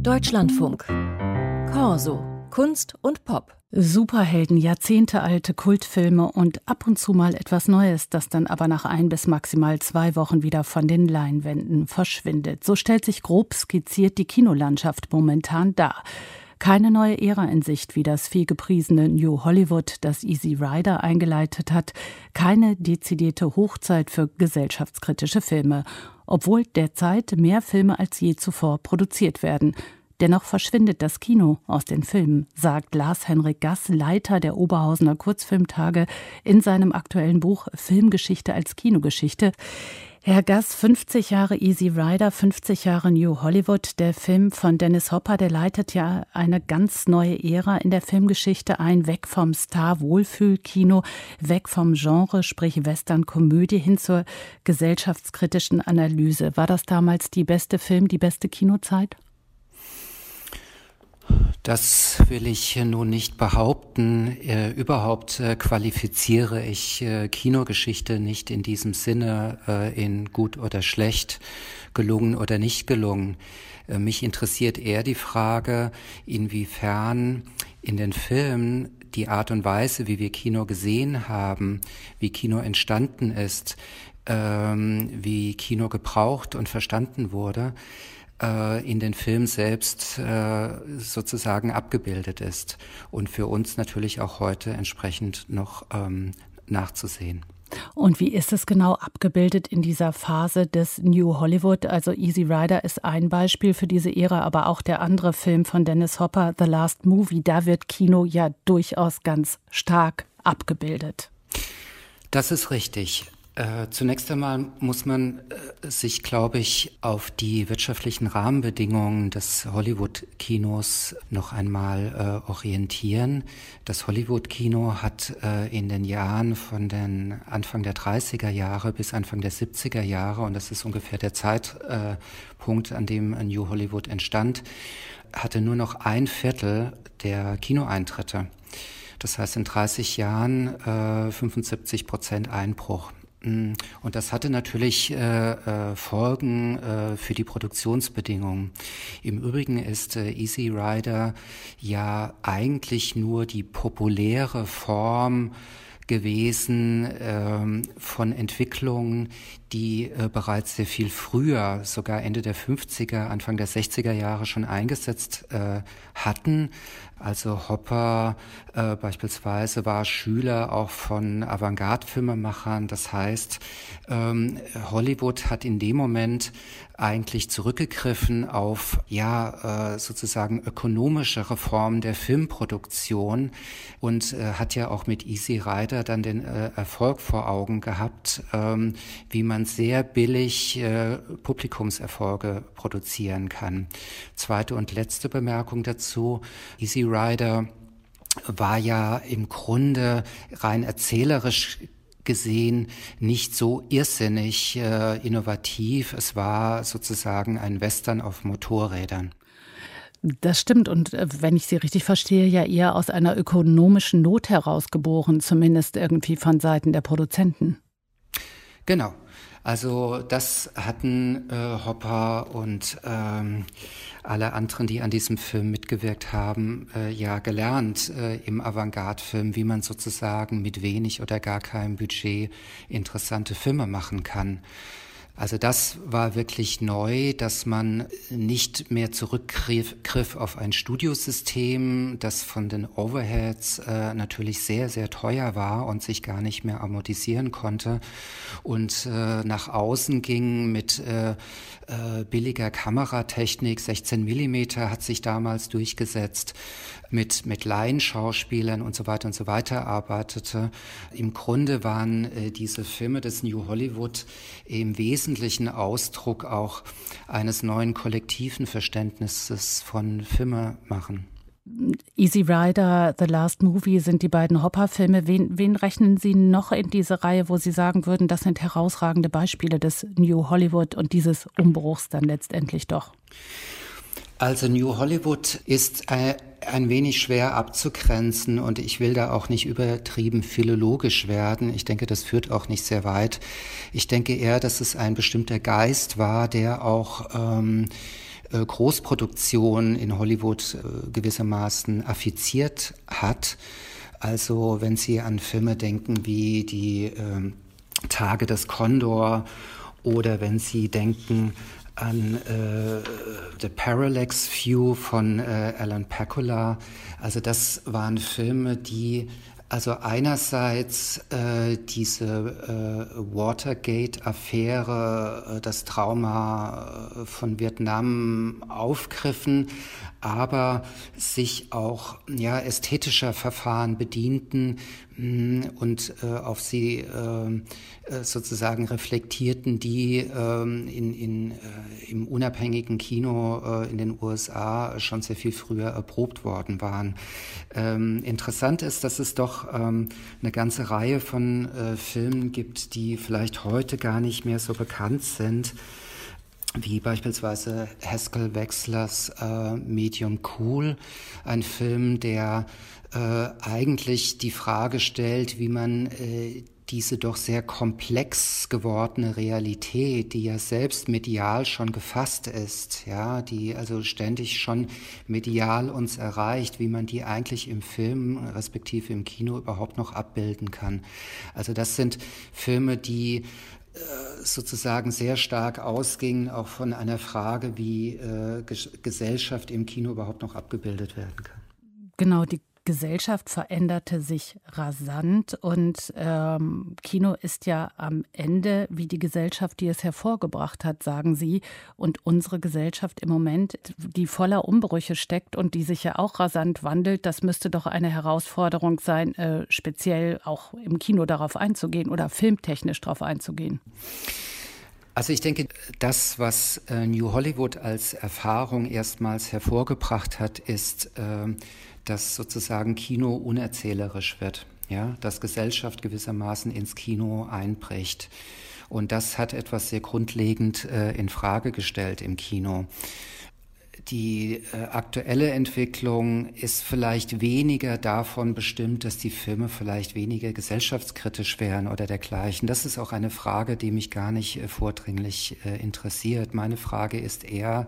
Deutschlandfunk. Corso. Kunst und Pop. Superhelden, jahrzehntealte Kultfilme und ab und zu mal etwas Neues, das dann aber nach 1 bis maximal 2 Wochen wieder von den Leinwänden verschwindet. So stellt sich grob skizziert die Kinolandschaft momentan dar. Keine neue Ära in Sicht, wie das vielgepriesene New Hollywood, das Easy Rider eingeleitet hat. Keine dezidierte Hochzeit für gesellschaftskritische Filme. Obwohl derzeit mehr Filme als je zuvor produziert werden. Dennoch verschwindet das Kino aus den Filmen, sagt Lars-Henrik Gass, Leiter der Oberhausener Kurzfilmtage, in seinem aktuellen Buch Filmgeschichte als Kinogeschichte. Herr Gass, 50 Jahre Easy Rider, 50 Jahre New Hollywood. Der Film von Dennis Hopper, der leitet ja eine ganz neue Ära in der Filmgeschichte ein, weg vom Star-Wohlfühl-Kino, weg vom Genre, sprich Western-Komödie, hin zur gesellschaftskritischen Analyse. War das damals die beste die beste Kinozeit? Das will ich nun nicht behaupten. Überhaupt qualifiziere ich Kinogeschichte nicht in diesem Sinne in gut oder schlecht, gelungen oder nicht gelungen. Mich interessiert eher die Frage, inwiefern in den Filmen die Art und Weise, wie wir Kino gesehen haben, wie Kino entstanden ist, wie Kino gebraucht und verstanden wurde, in den Film selbst sozusagen abgebildet ist und für uns natürlich auch heute entsprechend noch nachzusehen. Und wie ist es genau abgebildet in dieser Phase des New Hollywood? Also Easy Rider ist ein Beispiel für diese Ära, aber auch der andere Film von Dennis Hopper, The Last Movie, da wird Kino ja durchaus ganz stark abgebildet. Das ist richtig. Zunächst einmal muss man sich, glaube ich, auf die wirtschaftlichen Rahmenbedingungen des Hollywood-Kinos noch einmal orientieren. Das Hollywood-Kino hat in den Jahren von den Anfang der 30er Jahre bis Anfang der 70er Jahre, und das ist ungefähr der Zeitpunkt, an dem New Hollywood entstand, hatte nur noch 1/4 der Kinoeintritte. Das heißt in 30 Jahren 75% Einbruch. Und das hatte natürlich Folgen für die Produktionsbedingungen. Im Übrigen ist Easy Rider ja eigentlich nur die populäre Form gewesen von Entwicklungen, die bereits sehr viel früher, sogar Ende der 50er, Anfang der 60er Jahre schon eingesetzt hatten. Also Hopper beispielsweise war Schüler auch von Avantgarde-Filmemachern. Das heißt, Hollywood hat in dem Moment eigentlich zurückgegriffen auf sozusagen ökonomische Reformen der Filmproduktion und hat ja auch mit Easy Rider dann den Erfolg vor Augen gehabt, wie man sehr billig Publikumserfolge produzieren kann. Zweite und letzte Bemerkung dazu: Easy Rider war ja im Grunde rein erzählerisch gesehen nicht so irrsinnig innovativ. Es war sozusagen ein Western auf Motorrädern. Das stimmt, und wenn ich Sie richtig verstehe, ja eher aus einer ökonomischen Not heraus geboren, zumindest irgendwie von Seiten der Produzenten. Genau. Also das hatten Hopper und alle anderen, die an diesem Film mitgewirkt haben, ja gelernt im Avantgarde-Film, wie man sozusagen mit wenig oder gar keinem Budget interessante Filme machen kann. Also das war wirklich neu, dass man nicht mehr zurückgriff auf ein Studiosystem, das von den Overheads natürlich sehr, sehr teuer war und sich gar nicht mehr amortisieren konnte und nach außen ging mit billiger Kameratechnik. 16 Millimeter hat sich damals durchgesetzt, mit Laienschauspielern und so weiter arbeitete. Im Grunde waren diese Filme des New Hollywood im wesentlichen Ausdruck auch eines neuen kollektiven Verständnisses von Filmemachen. Easy Rider, The Last Movie sind die beiden Hopper-Filme. Wen rechnen Sie noch in diese Reihe, wo Sie sagen würden, das sind herausragende Beispiele des New Hollywood und dieses Umbruchs dann letztendlich doch? Also New Hollywood ist ein wenig schwer abzugrenzen und ich will da auch nicht übertrieben philologisch werden. Ich denke, das führt auch nicht sehr weit. Ich denke eher, dass es ein bestimmter Geist war, der auch Großproduktion in Hollywood gewissermaßen affiziert hat. Also wenn Sie an Filme denken wie die Tage des Kondor oder wenn Sie denken an The Parallax View von Alan Pakula. Also das waren Filme, die also einerseits diese Watergate-Affäre, das Trauma von Vietnam aufgriffen, aber sich auch ästhetischer Verfahren bedienten und auf sie sozusagen reflektierten, die im unabhängigen Kino in den USA schon sehr viel früher erprobt worden waren. Interessant ist, dass es doch eine ganze Reihe von Filmen gibt, die vielleicht heute gar nicht mehr so bekannt sind, wie beispielsweise Haskell Wexlers Medium Cool, ein Film, der eigentlich die Frage stellt, wie man diese doch sehr komplex gewordene Realität, die ja selbst medial schon gefasst ist, ja, die also ständig schon medial uns erreicht, wie man die eigentlich im Film, respektive im Kino überhaupt noch abbilden kann. Also das sind Filme, die sozusagen sehr stark ausgingen, auch von einer Frage, wie Gesellschaft im Kino überhaupt noch abgebildet werden kann. Genau, die Gesellschaft veränderte sich rasant und Kino ist ja am Ende wie die Gesellschaft, die es hervorgebracht hat, sagen Sie. Und unsere Gesellschaft im Moment, die voller Umbrüche steckt und die sich ja auch rasant wandelt, das müsste doch eine Herausforderung sein, speziell auch im Kino darauf einzugehen oder filmtechnisch darauf einzugehen. Also ich denke, das, was New Hollywood als Erfahrung erstmals hervorgebracht hat, ist, dass sozusagen Kino unerzählerisch wird, ja, dass Gesellschaft gewissermaßen ins Kino einbricht. Und das hat etwas sehr grundlegend in Frage gestellt im Kino. Die aktuelle Entwicklung ist vielleicht weniger davon bestimmt, dass die Filme vielleicht weniger gesellschaftskritisch wären oder dergleichen. Das ist auch eine Frage, die mich gar nicht vordringlich interessiert. Meine Frage ist eher,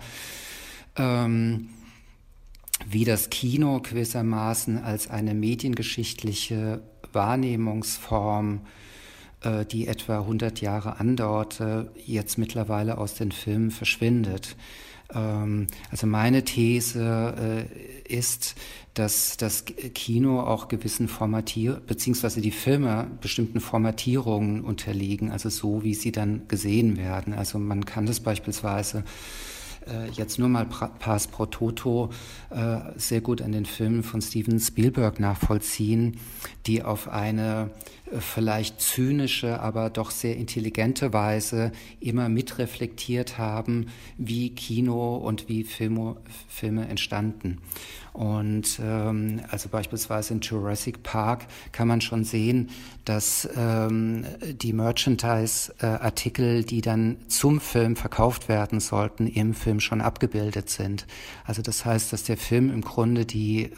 wie das Kino gewissermaßen als eine mediengeschichtliche Wahrnehmungsform, die etwa 100 Jahre andauerte, jetzt mittlerweile aus den Filmen verschwindet. Also meine These ist, dass das Kino auch gewissen beziehungsweise die Filme bestimmten Formatierungen unterliegen, also so, wie sie dann gesehen werden. Also man kann das beispielsweise jetzt nur mal Pars pro Toto sehr gut an den Filmen von Steven Spielberg nachvollziehen, die auf eine vielleicht zynische, aber doch sehr intelligente Weise immer mitreflektiert haben, wie Kino und wie Filme entstanden. Und also beispielsweise in Jurassic Park kann man schon sehen, dass die Merchandise-Artikel, die dann zum Film verkauft werden sollten, im Film schon abgebildet sind. Also das heißt, dass der Film im Grunde die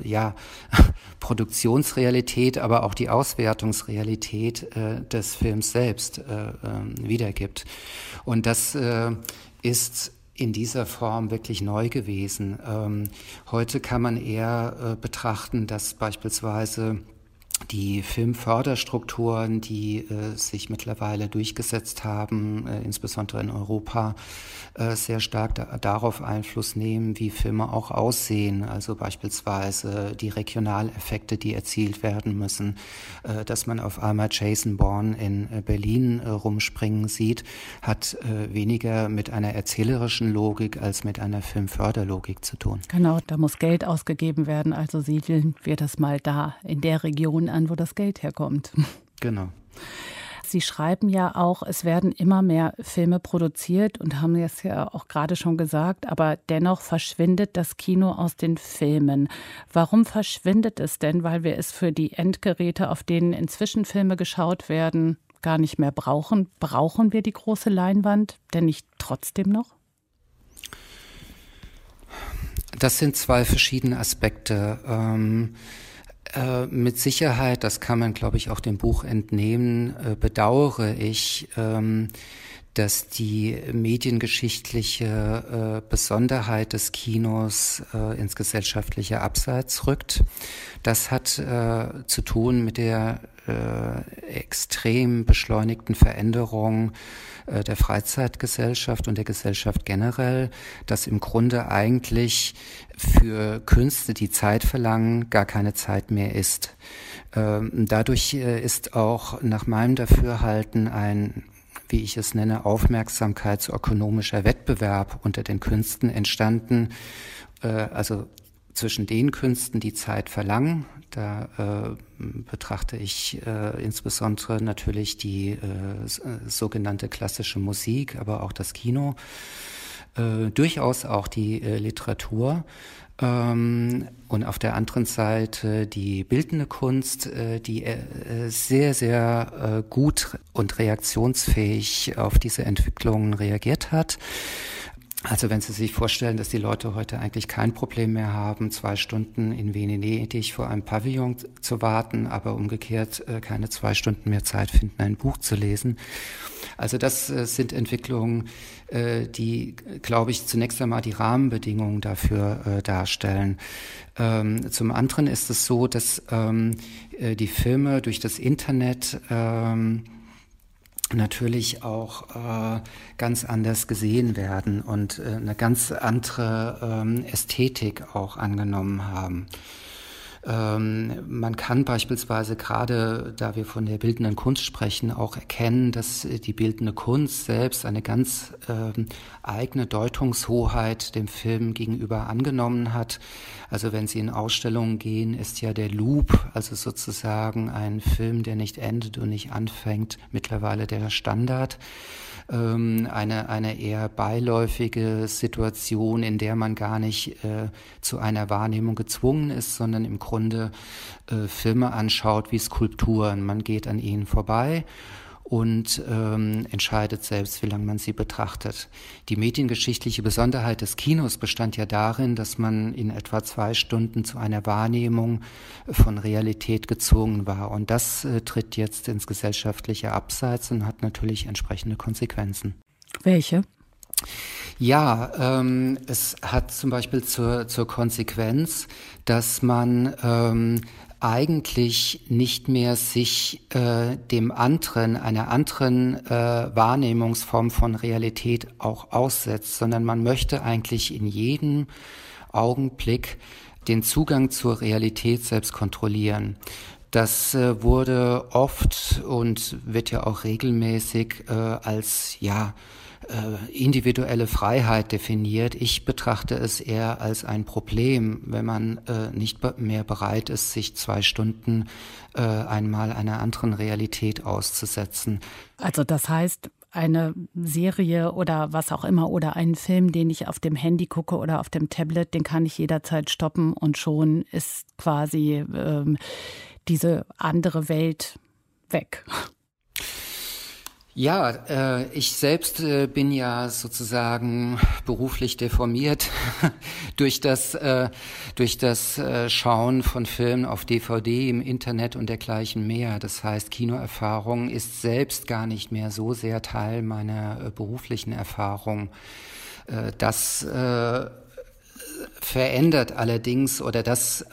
Produktionsrealität, aber auch die Auswertungsrealität des Films selbst wiedergibt. Und das ist in dieser Form wirklich neu gewesen. Heute kann man eher betrachten, dass beispielsweise die Filmförderstrukturen, die sich mittlerweile durchgesetzt haben, insbesondere in Europa, sehr stark darauf Einfluss nehmen, wie Filme auch aussehen. Also beispielsweise die Regionaleffekte, die erzielt werden müssen, dass man auf einmal Jason Bourne in Berlin rumspringen sieht, hat weniger mit einer erzählerischen Logik als mit einer Filmförderlogik zu tun. Genau, da muss Geld ausgegeben werden, also siedeln wir das mal da in der Region an, wo das Geld herkommt. Genau. Sie schreiben ja auch, es werden immer mehr Filme produziert und haben es ja auch gerade schon gesagt, aber dennoch verschwindet das Kino aus den Filmen. Warum verschwindet es denn? Weil wir es für die Endgeräte, auf denen inzwischen Filme geschaut werden, gar nicht mehr brauchen. Brauchen wir die große Leinwand denn nicht trotzdem noch? Das sind zwei verschiedene Aspekte. Mit Sicherheit, das kann man, glaube ich, auch dem Buch entnehmen, bedauere ich, dass die mediengeschichtliche Besonderheit des Kinos ins gesellschaftliche Abseits rückt. Das hat zu tun mit der extrem beschleunigten Veränderung der Freizeitgesellschaft und der Gesellschaft generell, dass im Grunde eigentlich für Künste, die Zeit verlangen, gar keine Zeit mehr ist. Dadurch ist auch nach meinem Dafürhalten ein, wie ich es nenne, aufmerksamkeitsökonomischer Wettbewerb unter den Künsten entstanden, also zwischen den Künsten, die Zeit verlangen. Da betrachte ich insbesondere natürlich die sogenannte klassische Musik, aber auch das Kino, durchaus auch die Literatur. Und auf der anderen Seite die bildende Kunst, die sehr, sehr gut und reaktionsfähig auf diese Entwicklungen reagiert hat. Also wenn Sie sich vorstellen, dass die Leute heute eigentlich kein Problem mehr haben, 2 Stunden in Venedig vor einem Pavillon zu warten, aber umgekehrt keine 2 Stunden mehr Zeit finden, ein Buch zu lesen. Also das sind Entwicklungen, die, glaube ich, zunächst einmal die Rahmenbedingungen dafür darstellen. Zum anderen ist es so, dass die Filme durch das Internet natürlich auch ganz anders gesehen werden und eine ganz andere Ästhetik auch angenommen haben. Man kann beispielsweise gerade, da wir von der bildenden Kunst sprechen, auch erkennen, dass die bildende Kunst selbst eine ganz eigene Deutungshoheit dem Film gegenüber angenommen hat. Also wenn Sie in Ausstellungen gehen, ist ja der Loop, also sozusagen ein Film, der nicht endet und nicht anfängt, mittlerweile der Standard. Eine eher beiläufige Situation, in der man gar nicht zu einer Wahrnehmung gezwungen ist, sondern im Grunde Filme anschaut wie Skulpturen. Man geht an ihnen vorbei und entscheidet selbst, wie lange man sie betrachtet. Die mediengeschichtliche Besonderheit des Kinos bestand ja darin, dass man in etwa 2 Stunden zu einer Wahrnehmung von Realität gezwungen war. Und das tritt jetzt ins gesellschaftliche Abseits und hat natürlich entsprechende Konsequenzen. Welche? Ja, es hat zum Beispiel zur Konsequenz, dass man eigentlich nicht mehr sich dem anderen, einer anderen Wahrnehmungsform von Realität auch aussetzt, sondern man möchte eigentlich in jedem Augenblick den Zugang zur Realität selbst kontrollieren. Das wurde oft und wird ja auch regelmäßig als individuelle Freiheit definiert. Ich betrachte es eher als ein Problem, wenn man nicht mehr bereit ist, sich 2 Stunden einmal einer anderen Realität auszusetzen. Also das heißt, eine Serie oder was auch immer oder einen Film, den ich auf dem Handy gucke oder auf dem Tablet, den kann ich jederzeit stoppen und schon ist quasi diese andere Welt weg. Ja, ich selbst bin ja sozusagen beruflich deformiert durch das Schauen von Filmen auf DVD im Internet und dergleichen mehr. Das heißt, Kinoerfahrung ist selbst gar nicht mehr so sehr Teil meiner beruflichen Erfahrung. Das verändert allerdings oder das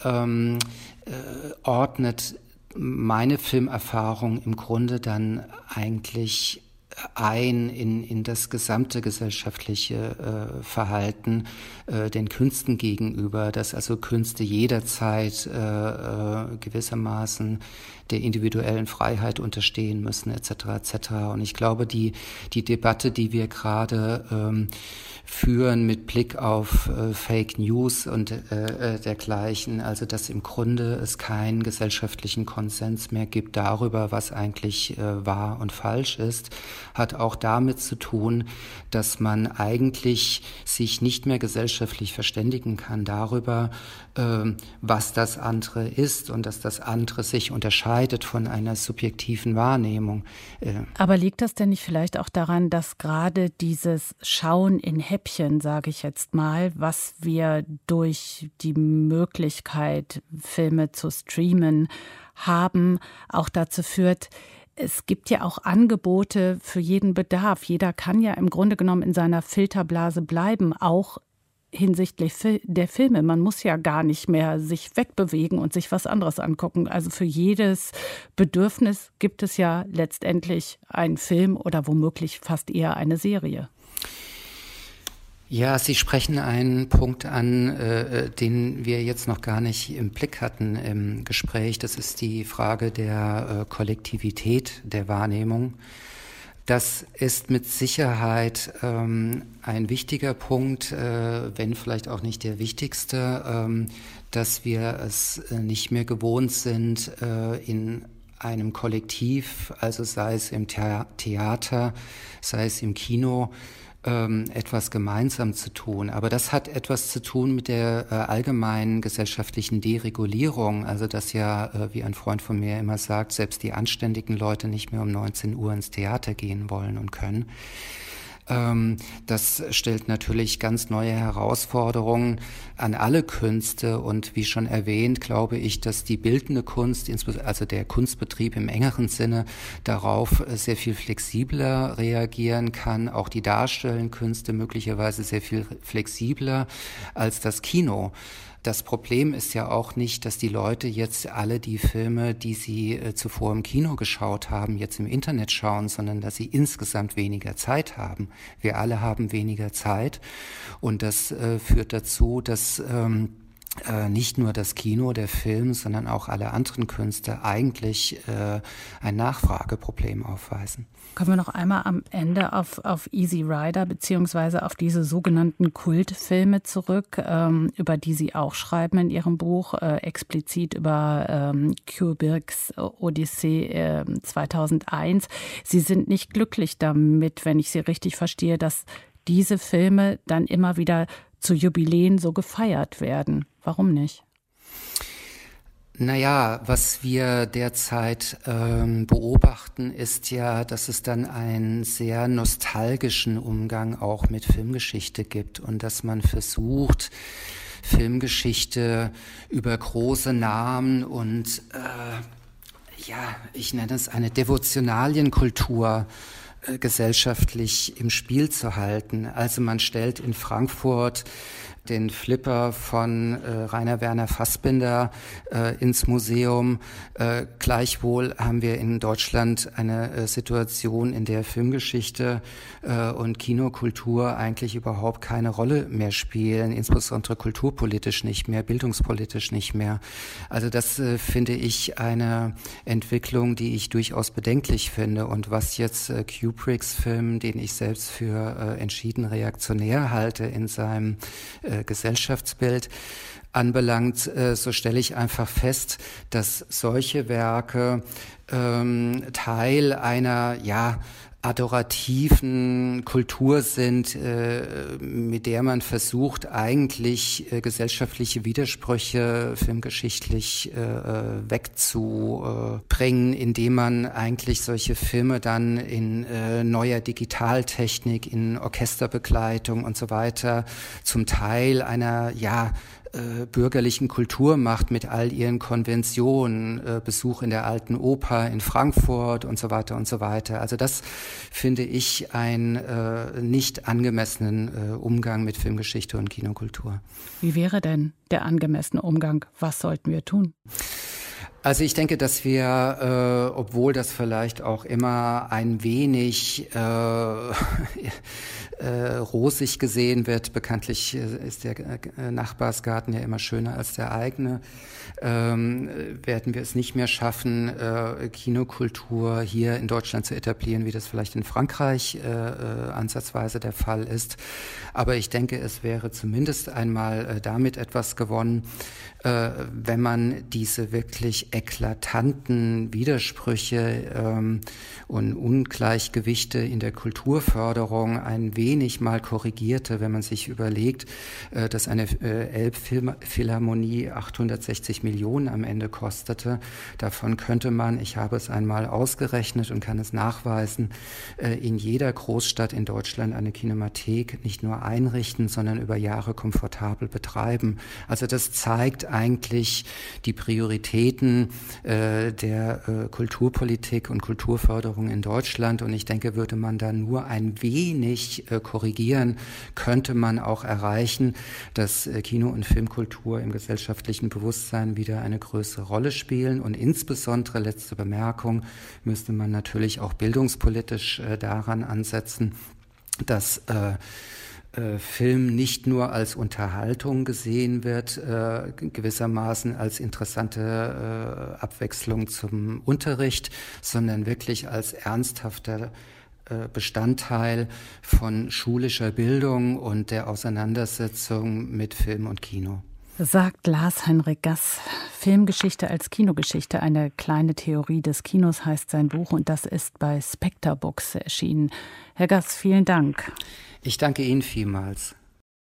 ordnet meine Filmerfahrung im Grunde dann eigentlich ein in das gesamte gesellschaftliche Verhalten den Künsten gegenüber, dass also Künste jederzeit gewissermaßen der individuellen Freiheit unterstehen müssen, etc. etc. Und ich glaube, die Debatte, die wir gerade führen mit Blick auf Fake News und dergleichen, also dass im Grunde es keinen gesellschaftlichen Konsens mehr gibt darüber, was eigentlich wahr und falsch ist, hat auch damit zu tun, dass man eigentlich sich nicht mehr gesellschaftlich verständigen kann darüber, was das andere ist und dass das andere sich unterscheidet von einer subjektiven Wahrnehmung. Aber liegt das denn nicht vielleicht auch daran, dass gerade dieses Schauen in Häppchen, sage ich jetzt mal, was wir durch die Möglichkeit, Filme zu streamen haben, auch dazu führt, Es gibt ja auch Angebote für jeden Bedarf. Jeder kann ja im Grunde genommen in seiner Filterblase bleiben, auch hinsichtlich der Filme. Man muss ja gar nicht mehr sich wegbewegen und sich was anderes angucken. Also für jedes Bedürfnis gibt es ja letztendlich einen Film oder womöglich fast eher eine Serie. Ja, Sie sprechen einen Punkt an, den wir jetzt noch gar nicht im Blick hatten im Gespräch. Das ist die Frage der Kollektivität der Wahrnehmung. Das ist mit Sicherheit ein wichtiger Punkt, wenn vielleicht auch nicht der wichtigste, dass wir es nicht mehr gewohnt sind, in einem Kollektiv, also sei es im Theater, sei es im Kino, etwas gemeinsam zu tun. Aber das hat etwas zu tun mit der allgemeinen gesellschaftlichen Deregulierung. Also dass ja, wie ein Freund von mir immer sagt, selbst die anständigen Leute nicht mehr um 19 Uhr ins Theater gehen wollen und können. Das stellt natürlich ganz neue Herausforderungen an alle Künste und wie schon erwähnt, glaube ich, dass die bildende Kunst, also der Kunstbetrieb im engeren Sinne, darauf sehr viel flexibler reagieren kann, auch die darstellenden Künste möglicherweise sehr viel flexibler als das Kino. Das Problem ist ja auch nicht, dass die Leute jetzt alle die Filme, die sie zuvor im Kino geschaut haben, jetzt im Internet schauen, sondern dass sie insgesamt weniger Zeit haben. Wir alle haben weniger Zeit und das führt dazu, dass nicht nur das Kino, der Film, sondern auch alle anderen Künste eigentlich ein Nachfrageproblem aufweisen. Kommen wir noch einmal am Ende auf Easy Rider beziehungsweise auf diese sogenannten Kultfilme zurück, über die Sie auch schreiben in Ihrem Buch, explizit über Kubricks Odyssee 2001. Sie sind nicht glücklich damit, wenn ich Sie richtig verstehe, dass diese Filme dann immer wieder zu Jubiläen so gefeiert werden. Warum nicht? Naja, was wir derzeit beobachten, ist ja, dass es dann einen sehr nostalgischen Umgang auch mit Filmgeschichte gibt und dass man versucht, Filmgeschichte über große Namen und ich nenne es eine Devotionalienkultur gesellschaftlich im Spiel zu halten. Also man stellt in Frankfurt den Flipper von Rainer Werner Fassbinder ins Museum. Gleichwohl haben wir in Deutschland eine Situation, in der Filmgeschichte und Kinokultur eigentlich überhaupt keine Rolle mehr spielen, insbesondere kulturpolitisch nicht mehr, bildungspolitisch nicht mehr. Also das finde ich eine Entwicklung, die ich durchaus bedenklich finde. Und was jetzt Kubricks Film, den ich selbst für entschieden reaktionär halte in seinem Gesellschaftsbild anbelangt, so stelle ich einfach fest, dass solche Werke Teil einer adorativen Kultur sind, mit der man versucht, eigentlich gesellschaftliche Widersprüche filmgeschichtlich wegzubringen, indem man eigentlich solche Filme dann in neuer Digitaltechnik, in Orchesterbegleitung und so weiter zum Teil einer bürgerlichen Kultur macht mit all ihren Konventionen, Besuch in der Alten Oper in Frankfurt und so weiter und so weiter. Also das finde ich einen nicht angemessenen Umgang mit Filmgeschichte und Kinokultur. Wie wäre denn der angemessene Umgang? Was sollten wir tun? Also ich denke, dass wir, obwohl das vielleicht auch immer ein wenig rosig gesehen wird, bekanntlich ist der Nachbarsgarten ja immer schöner als der eigene, werden wir es nicht mehr schaffen, Kinokultur hier in Deutschland zu etablieren, wie das vielleicht in Frankreich ansatzweise der Fall ist. Aber ich denke, es wäre zumindest einmal damit etwas gewonnen, wenn man diese wirklich eklatanten Widersprüche und Ungleichgewichte in der Kulturförderung ein wenig wenig mal korrigierte, wenn man sich überlegt, dass eine Elbphilharmonie 860 Millionen am Ende kostete. Davon könnte man, ich habe es einmal ausgerechnet und kann es nachweisen, in jeder Großstadt in Deutschland eine Kinemathek nicht nur einrichten, sondern über Jahre komfortabel betreiben. Also das zeigt eigentlich die Prioritäten der Kulturpolitik und Kulturförderung in Deutschland. Und ich denke, würde man da nur ein wenig korrigieren, könnte man auch erreichen, dass Kino- und Filmkultur im gesellschaftlichen Bewusstsein wieder eine größere Rolle spielen. Und insbesondere, letzte Bemerkung, müsste man natürlich auch bildungspolitisch daran ansetzen, dass Film nicht nur als Unterhaltung gesehen wird, gewissermaßen als interessante Abwechslung zum Unterricht, sondern wirklich als ernsthafter Bestandteil von schulischer Bildung und der Auseinandersetzung mit Film und Kino. Sagt Lars-Henrik Gass. Filmgeschichte als Kinogeschichte, eine kleine Theorie des Kinos heißt sein Buch und das ist bei Spectre Books erschienen. Herr Gass, vielen Dank. Ich danke Ihnen vielmals.